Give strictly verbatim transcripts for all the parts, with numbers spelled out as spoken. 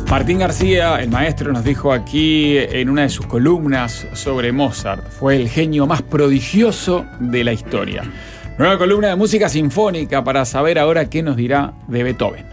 Martín García, el maestro, nos dijo aquí en una de sus columnas sobre Mozart: fue el genio más prodigioso de la historia. Nueva columna de música sinfónica para saber ahora qué nos dirá de Beethoven.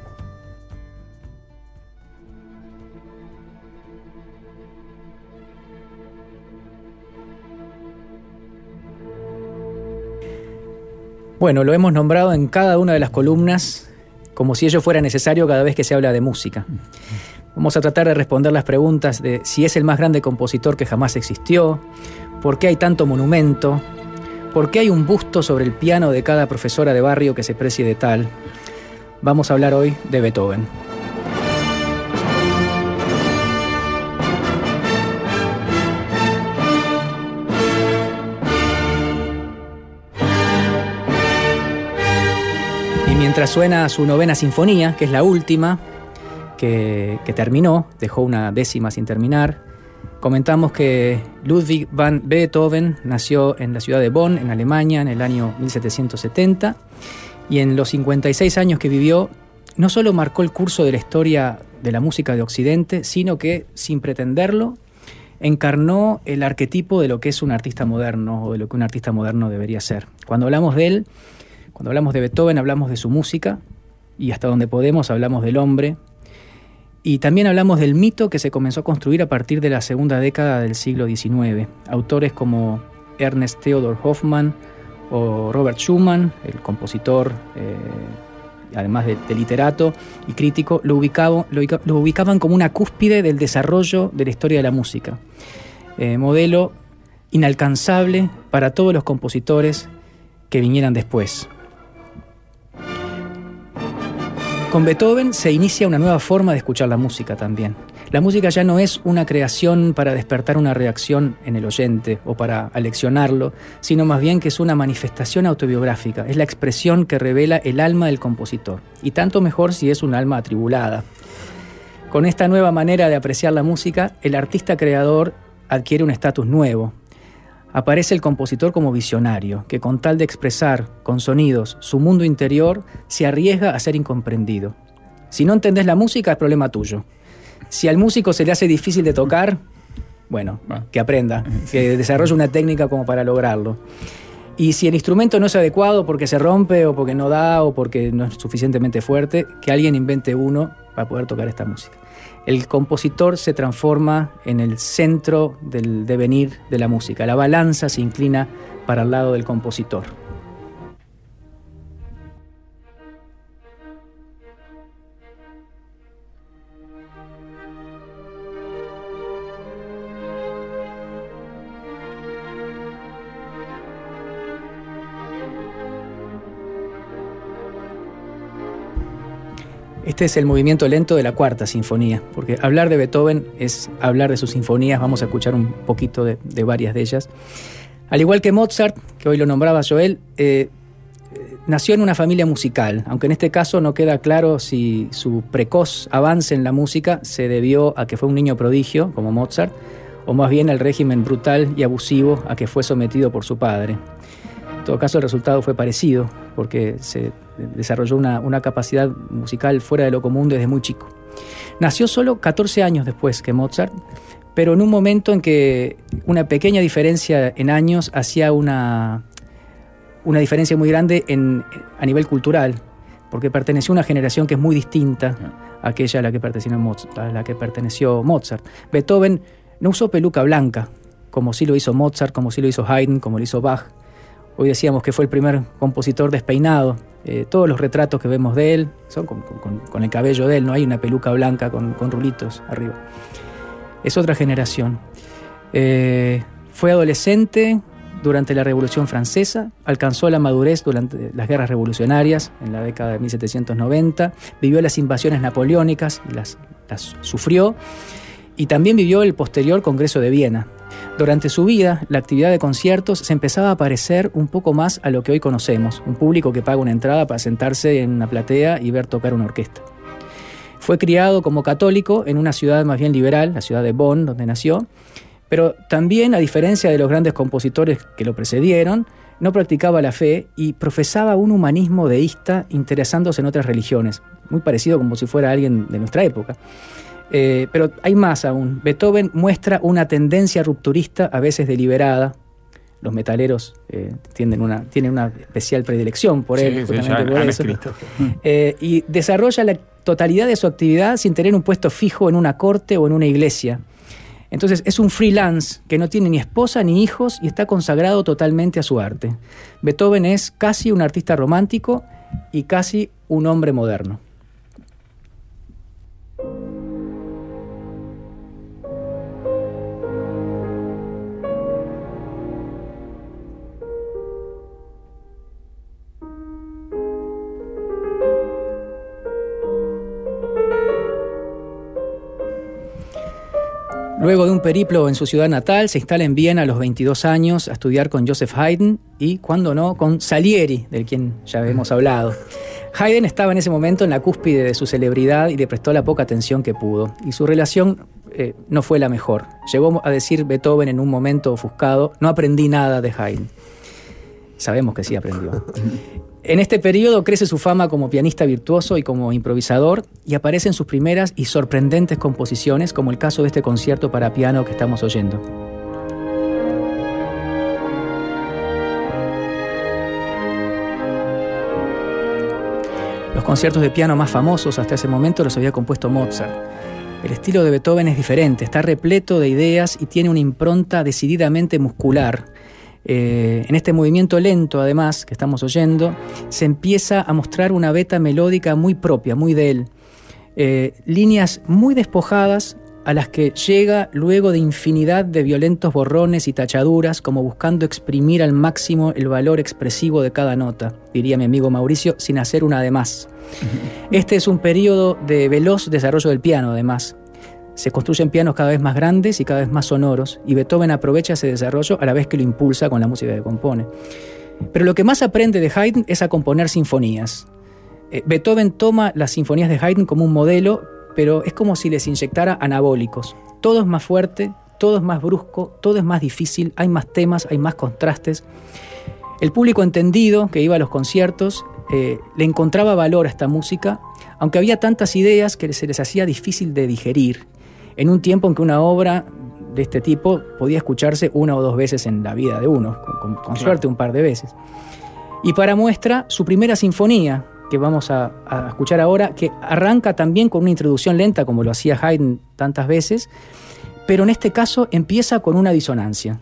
Bueno, lo hemos nombrado en cada una de las columnas como si ello fuera necesario cada vez que se habla de música. Vamos a tratar de responder las preguntas de si es el más grande compositor que jamás existió, por qué hay tanto monumento, por qué hay un busto sobre el piano de cada profesora de barrio que se precie de tal. Vamos a hablar hoy de Beethoven. Mientras suena su novena sinfonía, que es la última, que, que terminó, dejó una décima sin terminar, comentamos que Ludwig van Beethoven nació en la ciudad de Bonn, en Alemania, en el año mil setecientos setenta, y en los cincuenta y seis años que vivió, no solo marcó el curso de la historia de la música de Occidente, sino que, sin pretenderlo, encarnó el arquetipo de lo que es un artista moderno, o de lo que un artista moderno debería ser. Cuando hablamos de él, Cuando hablamos de Beethoven, hablamos de su música, y hasta donde podemos hablamos del hombre, y también hablamos del mito que se comenzó a construir a partir de la segunda década del siglo diecinueve. Autores como Ernst Theodor Hoffmann o Robert Schumann, el compositor, eh, además de, de literato y crítico, lo ubicaban, lo, lo ubicaban como una cúspide del desarrollo de la historia de la música. Eh, modelo inalcanzable para todos los compositores que vinieran después. Con Beethoven se inicia una nueva forma de escuchar la música también. La música ya no es una creación para despertar una reacción en el oyente o para aleccionarlo, sino más bien que es una manifestación autobiográfica, es la expresión que revela el alma del compositor, y tanto mejor si es un alma atribulada. Con esta nueva manera de apreciar la música, el artista creador adquiere un estatus nuevo. Aparece el compositor como visionario, que con tal de expresar con sonidos su mundo interior, se arriesga a ser incomprendido. Si no entendés la música, es problema tuyo. Si al músico se le hace difícil de tocar, bueno, que aprenda, que desarrolle una técnica como para lograrlo. Y si el instrumento no es adecuado porque se rompe o porque no da o porque no es suficientemente fuerte, que alguien invente uno para poder tocar esta música. El compositor se transforma en el centro del devenir de la música. La balanza se inclina para el lado del compositor. Este es el movimiento lento de la cuarta sinfonía, porque hablar de Beethoven es hablar de sus sinfonías. Vamos a escuchar un poquito de, de varias de ellas. Al igual que Mozart, que hoy lo nombraba Joel, eh, nació en una familia musical, aunque en este caso no queda claro si su precoz avance en la música se debió a que fue un niño prodigio, como Mozart, o más bien al régimen brutal y abusivo a que fue sometido por su padre. En todo caso, el resultado fue parecido, porque se desarrolló una, una capacidad musical fuera de lo común desde muy chico. Nació solo catorce años después que Mozart, pero en un momento en que una pequeña diferencia en años hacía una, una diferencia muy grande en, a nivel cultural, porque perteneció a una generación que es muy distinta a aquella a la que perteneció Mozart. A la que perteneció Mozart. Beethoven no usó peluca blanca, como sí lo hizo Mozart, como sí lo hizo Haydn, como lo hizo Bach. Hoy decíamos que fue el primer compositor despeinado. Eh, todos los retratos que vemos de él son con, con, con el cabello de él, no hay una peluca blanca con, con rulitos arriba. Es otra generación. Eh, fue adolescente durante la Revolución Francesa, alcanzó la madurez durante las guerras revolucionarias en la década de mil setecientos noventa, vivió las invasiones napoleónicas, las, las sufrió, y también vivió el posterior Congreso de Viena. Durante su vida, la actividad de conciertos se empezaba a parecer un poco más a lo que hoy conocemos, un público que paga una entrada para sentarse en una platea y ver tocar una orquesta. Fue criado como católico en una ciudad más bien liberal, la ciudad de Bonn, donde nació, pero también, a diferencia de los grandes compositores que lo precedieron, no practicaba la fe y profesaba un humanismo deísta interesándose en otras religiones, muy parecido como si fuera alguien de nuestra época. Eh, pero hay más aún. Beethoven muestra una tendencia rupturista, a veces deliberada. Los metaleros eh, tienen, una, tienen una especial predilección por él, sí, justamente sí, por eso. Eh, y desarrolla la totalidad de su actividad sin tener un puesto fijo en una corte o en una iglesia. Entonces es un freelance que no tiene ni esposa ni hijos y está consagrado totalmente a su arte. Beethoven es casi un artista romántico y casi un hombre moderno. Luego de un periplo en su ciudad natal, se instala en Viena a los veintidós años a estudiar con Joseph Haydn y, cuando no, con Salieri, del quien ya hemos hablado. Haydn estaba en ese momento en la cúspide de su celebridad y le prestó la poca atención que pudo. Y su relación eh, no fue la mejor. Llegó a decir Beethoven en un momento ofuscado: no aprendí nada de Haydn. Sabemos que sí aprendió. En este periodo crece su fama como pianista virtuoso y como improvisador, y aparecen sus primeras y sorprendentes composiciones, como el caso de este concierto para piano que estamos oyendo. Los conciertos de piano más famosos hasta ese momento los había compuesto Mozart. El estilo de Beethoven es diferente, está repleto de ideas y tiene una impronta decididamente muscular. Eh, en este movimiento lento, además, que estamos oyendo, se empieza a mostrar una veta melódica muy propia, muy de él. Eh, líneas muy despojadas a las que llega luego de infinidad de violentos borrones y tachaduras, como buscando exprimir al máximo el valor expresivo de cada nota, diría mi amigo Mauricio, sin hacer una de más. Este es un periodo de veloz desarrollo del piano, además. Se construyen pianos cada vez más grandes y cada vez más sonoros, y Beethoven aprovecha ese desarrollo a la vez que lo impulsa con la música que compone. Pero lo que más aprende de Haydn es a componer sinfonías. Eh, Beethoven toma las sinfonías de Haydn como un modelo, pero es como si les inyectara anabólicos. Todo es más fuerte, todo es más brusco, todo es más difícil, hay más temas, hay más contrastes. El público entendido que iba a los conciertos eh, le encontraba valor a esta música, aunque había tantas ideas que se les hacía difícil de digerir, en un tiempo en que una obra de este tipo podía escucharse una o dos veces en la vida de uno, con, con, con claro. suerte un par de veces. Y para muestra, su primera sinfonía, que vamos a, a escuchar ahora, que arranca también con una introducción lenta, como lo hacía Haydn tantas veces, pero en este caso empieza con una disonancia.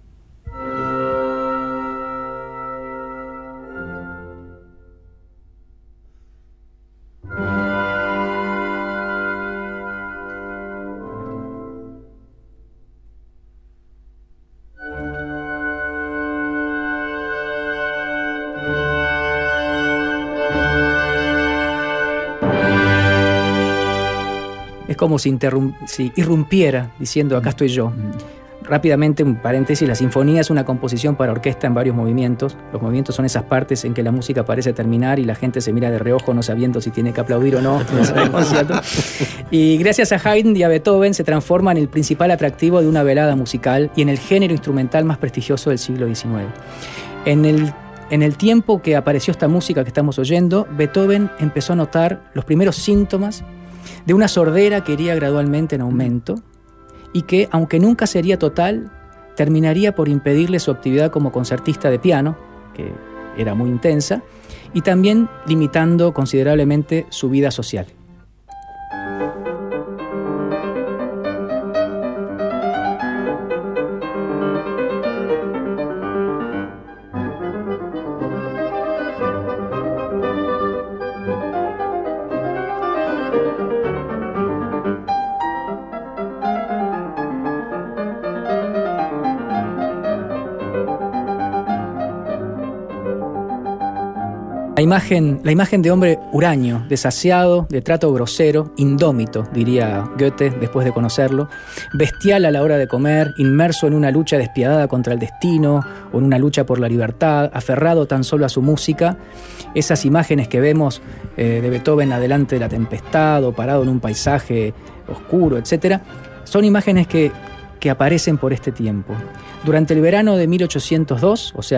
Es como si, si irrumpiera diciendo: acá estoy yo. Rápidamente, un paréntesis: la sinfonía es una composición para orquesta en varios movimientos. Los movimientos son esas partes en que la música parece terminar y la gente se mira de reojo no sabiendo si tiene que aplaudir o no. Y gracias a Haydn y a Beethoven se transforma en el principal atractivo de una velada musical y en el género instrumental más prestigioso del siglo diecinueve. En el En el tiempo que apareció esta música que estamos oyendo, Beethoven empezó a notar los primeros síntomas de una sordera que iría gradualmente en aumento y que, aunque nunca sería total, terminaría por impedirle su actividad como concertista de piano, que era muy intensa, y también limitando considerablemente su vida social. La imagen, la imagen de hombre huraño, desasiado, de trato grosero, indómito, diría Goethe después de conocerlo, bestial a la hora de comer, inmerso en una lucha despiadada contra el destino o en una lucha por la libertad, aferrado tan solo a su música. Esas imágenes que vemos eh, de Beethoven adelante de la tempestad o parado en un paisaje oscuro, etcétera, son imágenes que, que aparecen por este tiempo. Durante el verano de mil ochocientos dos, o sea, los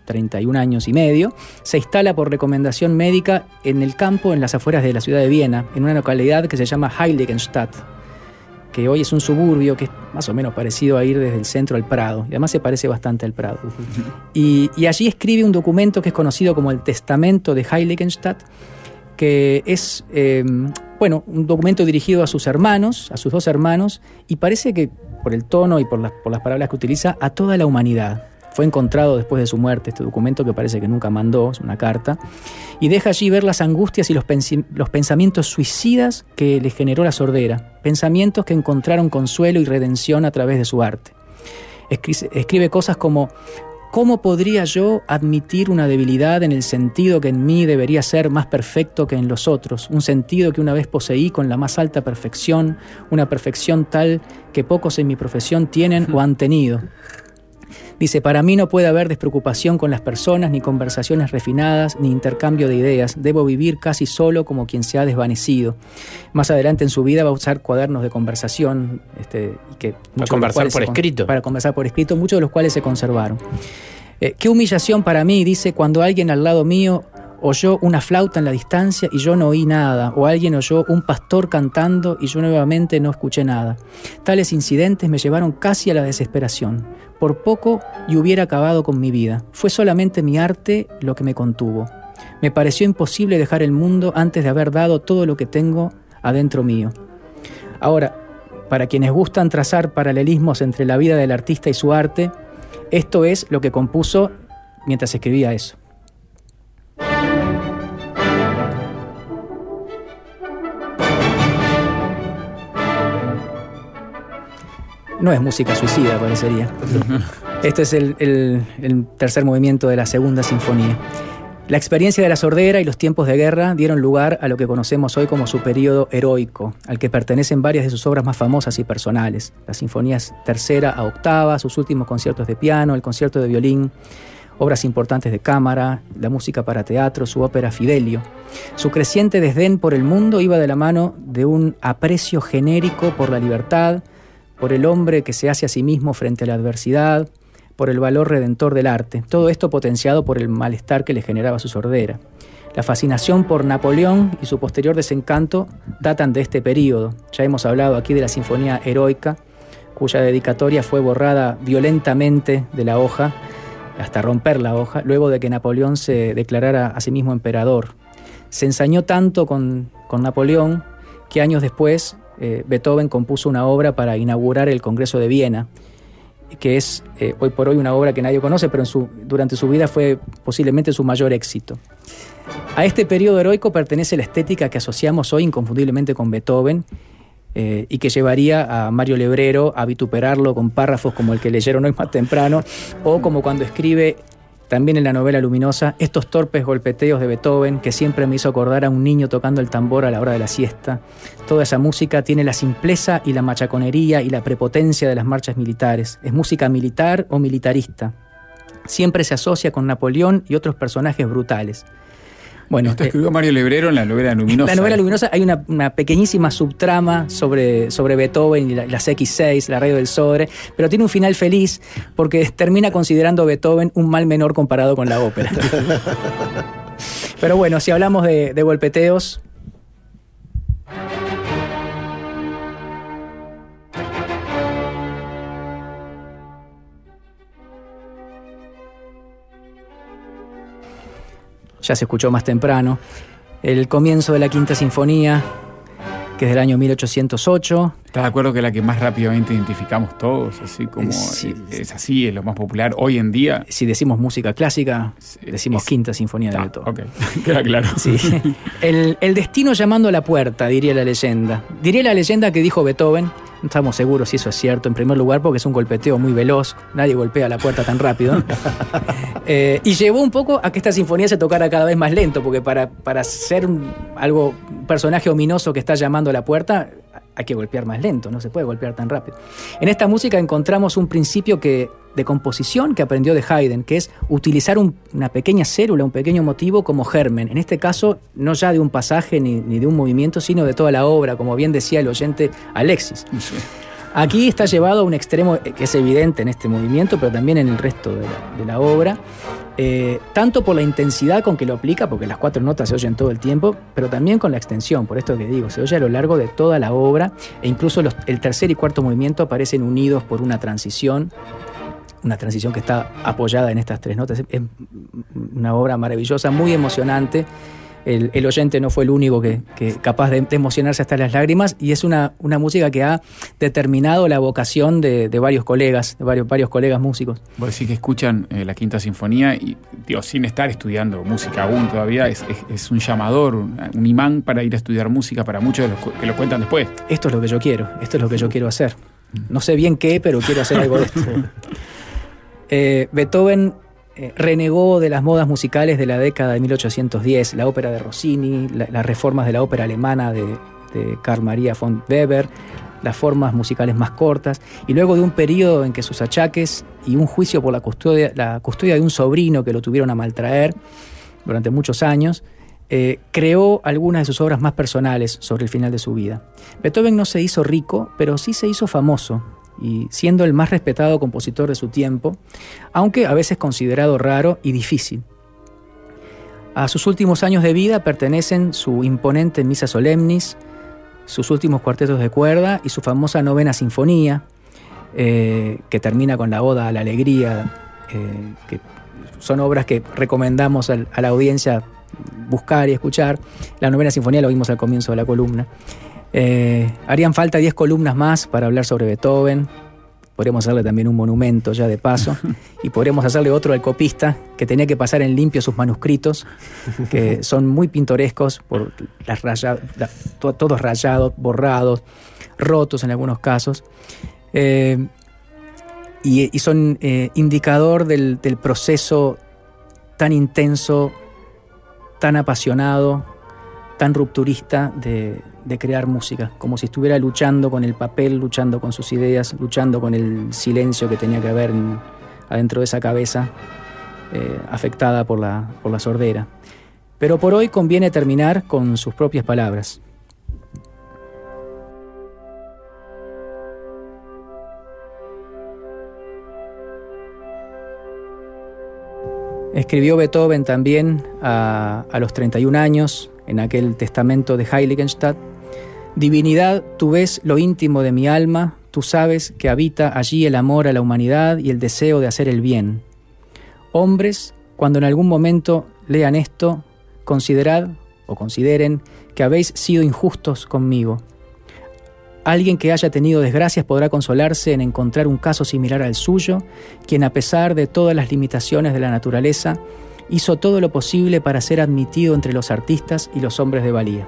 treinta y un años y medio, se instala por recomendación médica en el campo, en las afueras de la ciudad de Viena, en una localidad que se llama Heiligenstadt, que hoy es un suburbio que es más o menos parecido a ir desde el centro al Prado, y además se parece bastante al Prado. Y, y allí escribe un documento que es conocido como el Testamento de Heiligenstadt, que es, eh, bueno, un documento dirigido a sus hermanos, a sus dos hermanos, y parece que, por el tono y por las, por las palabras que utiliza, a toda la humanidad. Fue encontrado después de su muerte este documento, que parece que nunca mandó, es una carta, y deja allí ver las angustias y los, pens- los pensamientos suicidas que le generó la sordera, pensamientos que encontraron consuelo y redención a través de su arte. Escri- escribe cosas como: ¿cómo podría yo admitir una debilidad en el sentido que en mí debería ser más perfecto que en los otros? Un sentido que una vez poseí con la más alta perfección, una perfección tal que pocos en mi profesión tienen o han tenido. Dice: para mí no puede haber despreocupación con las personas, ni conversaciones refinadas, ni intercambio de ideas. Debo vivir casi solo como quien se ha desvanecido. Más adelante en su vida va a usar cuadernos de conversación. Este, y que para conversar por se, escrito. Para conversar por escrito, muchos de los cuales se conservaron. Eh, qué humillación para mí, dice, cuando alguien al lado mío oyó una flauta en la distancia y yo no oí nada, o alguien oyó un pastor cantando y yo nuevamente no escuché nada. Tales incidentes me llevaron casi a la desesperación. Por poco y hubiera acabado con mi vida. Fue solamente mi arte lo que me contuvo. Me pareció imposible dejar el mundo antes de haber dado todo lo que tengo adentro mío. Ahora, para quienes gustan trazar paralelismos entre la vida del artista y su arte, esto es lo que compuso mientras escribía eso. No es música suicida, parecería. Este es el, el, el tercer movimiento de la segunda sinfonía. La experiencia de la sordera y los tiempos de guerra dieron lugar a lo que conocemos hoy como su período heroico, al que pertenecen varias de sus obras más famosas y personales. Las sinfonías tercera a octava, sus últimos conciertos de piano, el concierto de violín, obras importantes de cámara, la música para teatro, su ópera Fidelio. Su creciente desdén por el mundo iba de la mano de un aprecio genérico por la libertad, por el hombre que se hace a sí mismo frente a la adversidad, por el valor redentor del arte. Todo esto potenciado por el malestar que le generaba su sordera. La fascinación por Napoleón y su posterior desencanto datan de este período. Ya hemos hablado aquí de la Sinfonía Heroica, cuya dedicatoria fue borrada violentamente de la hoja, hasta romper la hoja, luego de que Napoleón se declarara a sí mismo emperador. Se ensañó tanto con, con Napoleón que años después eh, Beethoven compuso una obra para inaugurar el Congreso de Viena, que es eh, hoy por hoy una obra que nadie conoce, pero en su, durante su vida fue posiblemente su mayor éxito. A este periodo heroico pertenece la estética que asociamos hoy inconfundiblemente con Beethoven, eh, y que llevaría a Mario Lebrero a vituperarlo con párrafos como el que leyeron hoy más temprano, o como cuando escribe también en la novela Luminosa, estos torpes golpeteos de Beethoven que siempre me hizo acordar a un niño tocando el tambor a la hora de la siesta. Toda esa música tiene la simpleza y la machaconería y la prepotencia de las marchas militares. Es música militar o militarista. Siempre se asocia con Napoleón y otros personajes brutales. Bueno, Esto escribió eh, Mario Lebrero en la novela Luminosa. La novela Luminosa hay una, una pequeñísima subtrama sobre, sobre Beethoven y la, las equis seis, la radio del sobre, pero tiene un final feliz porque termina considerando Beethoven un mal menor comparado con la ópera. Pero bueno, si hablamos de, de golpeteos... Ya se escuchó más temprano, el comienzo de la Quinta Sinfonía, que es del año mil ochocientos ocho. ¿Estás de acuerdo que es la que más rápidamente identificamos todos? Así como sí, es, es así, es lo más popular hoy en día. Si decimos música clásica, decimos es, Quinta Sinfonía de ah, Beethoven. Ok, queda claro. Sí. El, el destino llamando a la puerta, diría la leyenda. Diría la leyenda que dijo Beethoven. No estamos seguros si eso es cierto, en primer lugar porque es un golpeteo muy veloz, nadie golpea la puerta tan rápido. eh, y llevó un poco a que esta sinfonía se tocara cada vez más lento, porque para, para ser un, algo, un personaje ominoso que está llamando a la puerta, hay que golpear más lento, no se puede golpear tan rápido. En esta música encontramos un principio que, de composición que aprendió de Haydn, que es utilizar un, una pequeña célula, un pequeño motivo como germen. En este caso, no ya de un pasaje ni, ni de un movimiento, sino de toda la obra, como bien decía el oyente Alexis. Sí. Aquí está llevado a un extremo que es evidente en este movimiento, pero también en el resto de la, de la obra, eh, tanto por la intensidad con que lo aplica, porque las cuatro notas se oyen todo el tiempo, pero también con la extensión, por esto que digo, se oye a lo largo de toda la obra, e incluso los, el tercer y cuarto movimiento aparecen unidos por una transición, una transición que está apoyada en estas tres notas. Es una obra maravillosa, muy emocionante. El, el oyente no fue el único que, que capaz de, de emocionarse hasta las lágrimas, y es una, una música que ha determinado la vocación de, de varios colegas, de varios, varios colegas músicos. Vos decís que escuchan eh, la Quinta Sinfonía y, digo, sin estar estudiando música aún todavía, es, es, es un llamador, un, un imán para ir a estudiar música para muchos de los que lo cuentan después. Esto es lo que yo quiero, esto es lo que yo quiero hacer. No sé bien qué, pero quiero hacer algo de esto. eh, Beethoven Eh, renegó de las modas musicales de la década de mil ochocientos diez, la ópera de Rossini, la, las reformas de la ópera alemana de, de Carl Maria von Weber, las formas musicales más cortas, y luego de un periodo en que sus achaques y un juicio por la custodia, la custodia de un sobrino que lo tuvieron a maltraer durante muchos años, eh, creó algunas de sus obras más personales sobre el final de su vida. Beethoven no se hizo rico, pero sí se hizo famoso, y siendo el más respetado compositor de su tiempo, aunque a veces considerado raro y difícil. A sus últimos años de vida pertenecen su imponente Missa Solemnis, sus últimos cuartetos de cuerda y su famosa Novena Sinfonía, eh, que termina con la Oda a la Alegría, eh, que son obras que recomendamos al, a la audiencia buscar y escuchar. La Novena Sinfonía lo vimos al comienzo de la columna. Eh, harían falta diez columnas más para hablar sobre Beethoven. Podríamos hacerle también un monumento ya de paso, y podríamos hacerle otro al copista que tenía que pasar en limpio sus manuscritos, que son muy pintorescos, por las raya, la, to, todos rayados, borrados, rotos en algunos casos, eh, y, y son eh, indicador del, del proceso tan intenso, tan apasionado, tan rupturista de, de crear música, como si estuviera luchando con el papel, luchando con sus ideas, luchando con el silencio que tenía que haber en, adentro de esa cabeza eh, afectada por la, por la sordera. Pero por hoy conviene terminar con sus propias palabras. Escribió Beethoven también a, a los treinta y un años, en aquel testamento de Heiligenstadt: Divinidad, tú ves lo íntimo de mi alma, tú sabes que habita allí el amor a la humanidad y el deseo de hacer el bien. Hombres, cuando en algún momento lean esto, considerad o consideren que habéis sido injustos conmigo. Alguien que haya tenido desgracias podrá consolarse en encontrar un caso similar al suyo, quien a pesar de todas las limitaciones de la naturaleza, hizo todo lo posible para ser admitido entre los artistas y los hombres de valía.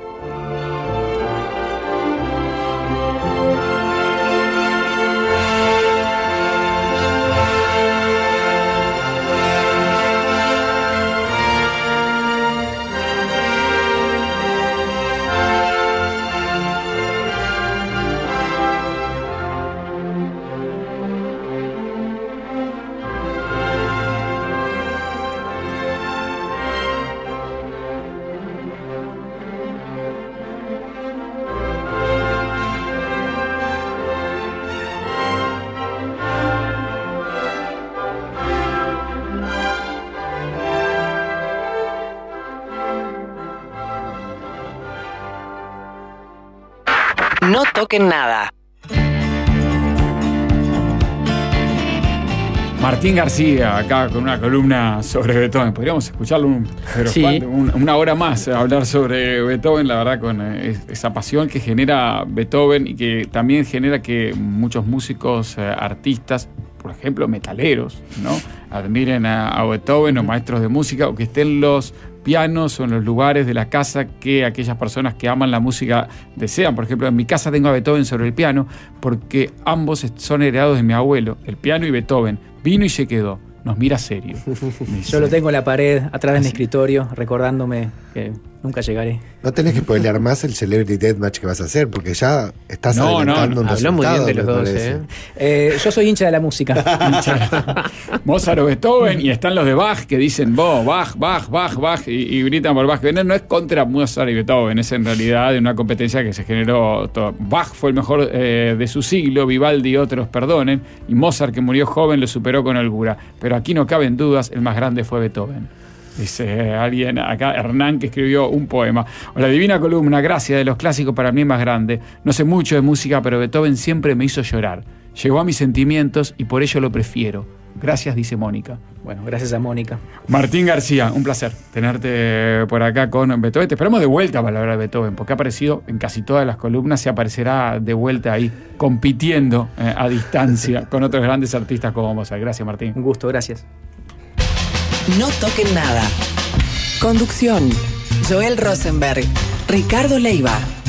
No toquen nada. Martín García, acá con una columna sobre Beethoven. Podríamos escucharlo un, pero sí. un, una hora más, hablar sobre Beethoven, la verdad, con eh, esa pasión que genera Beethoven y que también genera que muchos músicos, eh, artistas, por ejemplo, metaleros, ¿no?, admiren a, a Beethoven, o maestros de música, o que estén los pianos o en los lugares de la casa que aquellas personas que aman la música desean. Por ejemplo, en mi casa tengo a Beethoven sobre el piano porque ambos son heredados de mi abuelo, el piano y Beethoven. Vino y se quedó, nos mira serio. Yo lo tengo en la pared, atrás de mi escritorio, recordándome que nunca llegaré. No tenés que spoilear más el Celebrity Deathmatch que vas a hacer, porque ya estás No, adelantando no, un habló resultado. muy bien de los me dos, parece. ¿eh? Eh, yo soy hincha de la música. Mozart o Beethoven, y están los de Bach que dicen, vos, Bach, Bach, Bach, Bach, y, y gritan por Bach. No, no es contra Mozart y Beethoven, es en realidad de una competencia que se generó. Todo. Bach fue el mejor eh, de su siglo, Vivaldi y otros perdonen, y Mozart, que murió joven, lo superó con holgura. Pero aquí no caben dudas, el más grande fue Beethoven. Dice alguien acá, Hernán, que escribió un poema. O la divina columna, gracias, de los clásicos para mí es más grande. No sé mucho de música, pero Beethoven siempre me hizo llorar. Llegó a mis sentimientos y por ello lo prefiero. Gracias, dice Mónica. Bueno, gracias a Mónica. Martín García, un placer tenerte por acá con Beethoven. Te esperamos de vuelta para hablar de Beethoven, porque ha aparecido en casi todas las columnas, se aparecerá de vuelta ahí, compitiendo eh, a distancia con otros grandes artistas como Mozart. Gracias, Martín. Un gusto, gracias. No toquen nada. Conducción: Joel Rosenberg, Ricardo Leiva.